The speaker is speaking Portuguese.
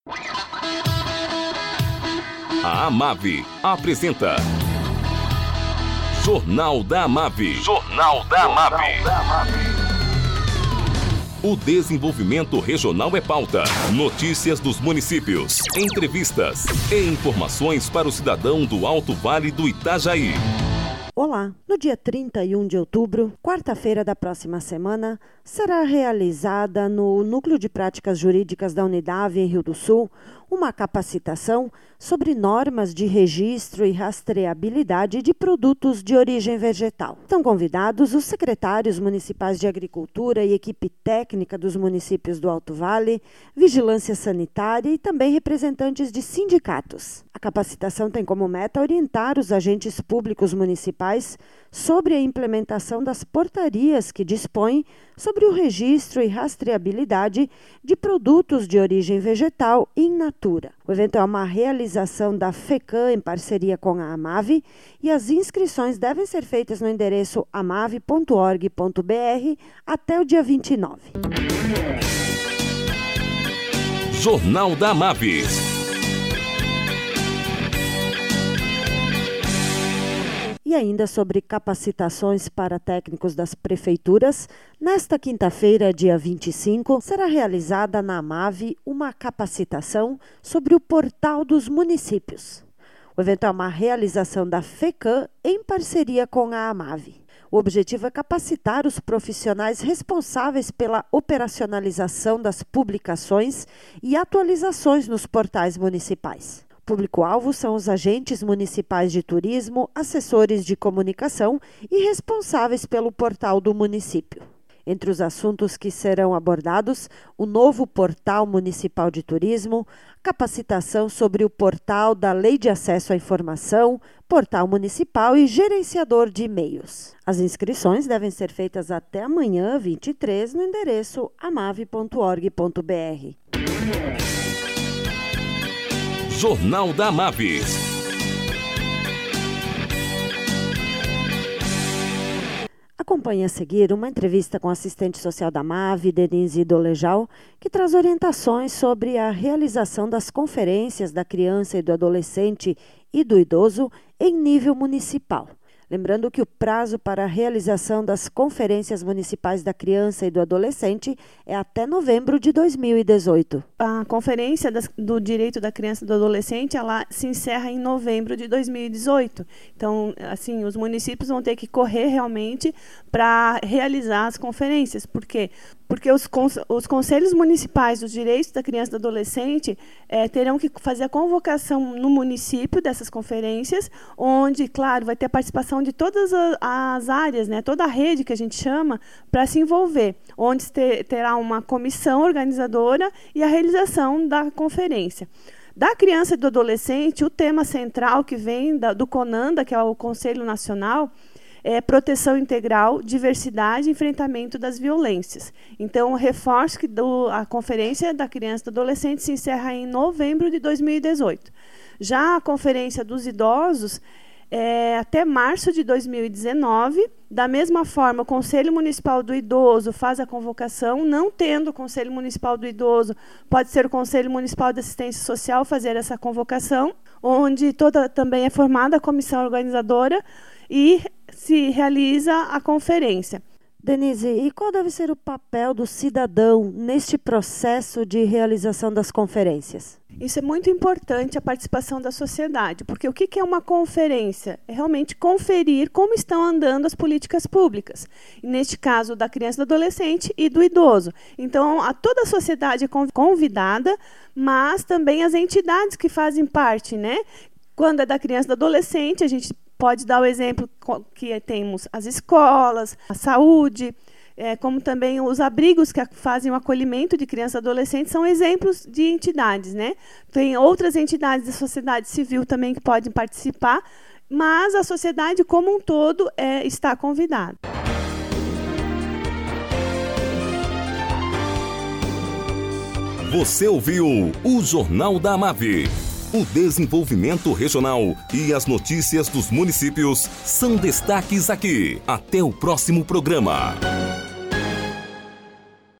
A Amave apresenta Jornal da Amave. Jornal da Amave. O desenvolvimento regional é pauta. Notícias dos municípios, entrevistas e informações para o cidadão do Alto Vale do Itajaí. Olá! No dia 31 de outubro, quarta-feira da próxima semana, será realizada no Núcleo de Práticas Jurídicas da Unidade em Rio do Sul uma capacitação sobre normas de registro e rastreabilidade de produtos de origem vegetal. Estão convidados os secretários municipais de Agricultura e equipe técnica dos municípios do Alto Vale, Vigilância Sanitária e também representantes de sindicatos. A capacitação tem como meta orientar os agentes públicos municipais sobre a implementação das portarias que dispõem sobre o registro e rastreabilidade de produtos de origem vegetal in natura. O evento é uma realização da FECAM em parceria com a Amave e as inscrições devem ser feitas no endereço amave.org.br até o dia 29. Jornal da Amave. E ainda sobre capacitações para técnicos das prefeituras, nesta quinta-feira, dia 25, será realizada na Amave uma capacitação sobre o portal dos municípios. O evento é uma realização da FECAM em parceria com a Amave. O objetivo é capacitar os profissionais responsáveis pela operacionalização das publicações e atualizações nos portais municipais. O público-alvo são os agentes municipais de turismo, assessores de comunicação e responsáveis pelo portal do município. Entre os assuntos que serão abordados, o novo portal municipal de turismo, capacitação sobre o portal da Lei de Acesso à Informação, portal municipal e gerenciador de e-mails. As inscrições devem ser feitas até amanhã, 23, no endereço amave.org.br. Jornal da Amave. Acompanhe a seguir uma entrevista com a assistente social da Amave, Denise Dolejal, que traz orientações sobre a realização das conferências da criança e do adolescente e do idoso em nível municipal. Lembrando que o prazo para a realização das conferências municipais da criança e do adolescente é até novembro de 2018. A conferência do direito da criança e do adolescente, ela se encerra em novembro de 2018. Então, assim, os municípios vão ter que correr realmente para realizar as conferências. Por quê? Porque os conselhos municipais dos direitos da criança e do adolescente terão que fazer a convocação no município dessas conferências, onde, claro, vai ter a participação de todas as áreas, né, toda a rede que a gente chama, para se envolver, onde terá uma comissão organizadora e a realização da conferência. Da criança e do adolescente, o tema central que vem do CONANDA, que é o Conselho Nacional, é proteção integral, diversidade e enfrentamento das violências. Então, reforço que a Conferência da Criança e do Adolescente se encerra em novembro de 2018. Já a Conferência dos Idosos até março de 2019. Da mesma forma, o Conselho Municipal do Idoso faz a convocação. Não tendo o Conselho Municipal do Idoso, pode ser o Conselho Municipal de Assistência Social fazer essa convocação, onde também é formada a comissão organizadora e se realiza a conferência. Denise, e qual deve ser o papel do cidadão neste processo de realização das conferências? Isso é muito importante, a participação da sociedade, porque o que é uma conferência? É realmente conferir como estão andando as políticas públicas, e neste caso da criança, do adolescente e do idoso. Então, toda a sociedade é convidada, mas também as entidades que fazem parte, né? Quando é da criança e do adolescente, a gente pode dar o exemplo que temos as escolas, a saúde, como também os abrigos que fazem o acolhimento de crianças e adolescentes, são exemplos de entidades, né? Tem outras entidades da sociedade civil também que podem participar, mas a sociedade como um todo está convidada. Você ouviu o Jornal da Amave. O desenvolvimento regional e as notícias dos municípios são destaques aqui. Até o próximo programa.